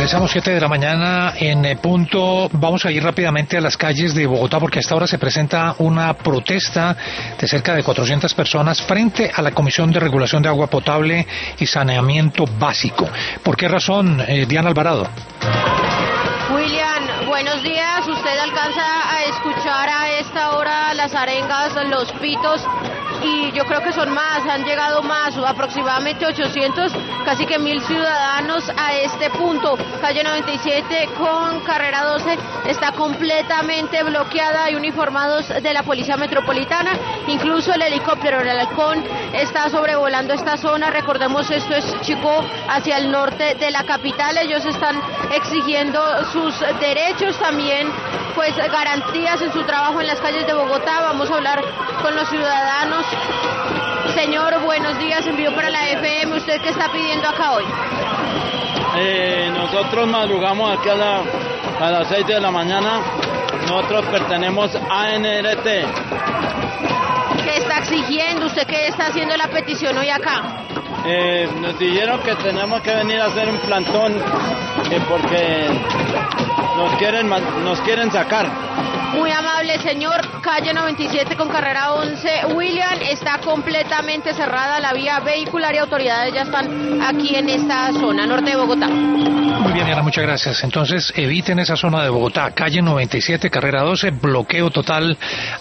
Regresamos 7 de la mañana en punto. Vamos a ir rápidamente a las calles de Bogotá porque a esta hora se presenta una protesta de cerca de 400 personas frente a la Comisión de Regulación de Agua Potable y Saneamiento Básico. ¿Por qué razón, Diana Alvarado? William, buenos días. Usted alcanza a escuchar a esta hora las arengas, los pitos, y yo creo que son más, han llegado más, aproximadamente 800, casi que 1000 ciudadanos a este punto. Calle 97 con carrera 12 está completamente bloqueada, hay uniformados de la Policía Metropolitana, incluso el helicóptero, el Halcón, está sobrevolando esta zona. Recordemos, esto es Chicó, hacia el norte de la capital. Ellos están exigiendo sus derechos, también pues garantías en su trabajo en las calles de Bogotá. Vamos a hablar con los ciudadanos. Señor, buenos días, envío para la FM. ¿Usted qué está pidiendo acá hoy? Nosotros madrugamos aquí a las 6 de la mañana. Nosotros pertenecemos a NRT. ¿Qué está exigiendo? ¿Usted qué está haciendo la petición hoy acá? Nos dijeron que tenemos que venir a hacer un plantón porque nos quieren sacar. Muy amable, señor. Calle 97 con carrera 11. William, está completamente cerrada la vía vehicular y autoridades ya están aquí en esta zona, norte de Bogotá. Muy bien, Diana, muchas gracias. Entonces, eviten esa zona de Bogotá. Calle 97, carrera 12, bloqueo total